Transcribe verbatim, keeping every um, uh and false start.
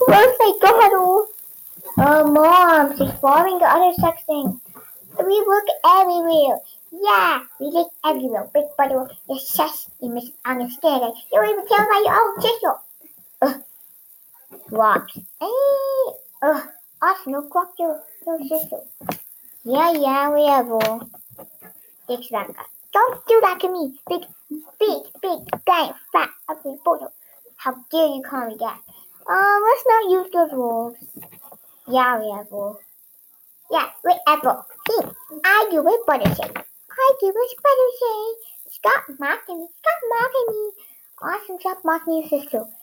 Oh my god. Oh, Mom, she's forming the other section. We look everywhere. Yeah, we look everywhere. Big brother is sus. You miss understand. You don't even tell by your own sister. Ugh, rocks. Hey, ugh, Arsenal clock your, your sister. Yeah, yeah, whatever. Dick's Rebecca. Don't do that to me, big, big, big, giant, fat, ugly brother. How dare you call me that? Uh, let's not use those rules. Yeah, whatever. Yeah, whatever. See, I do what brother say. I do what brother say. Stop mocking me. Stop mocking me. Awesome, stop mocking your sister.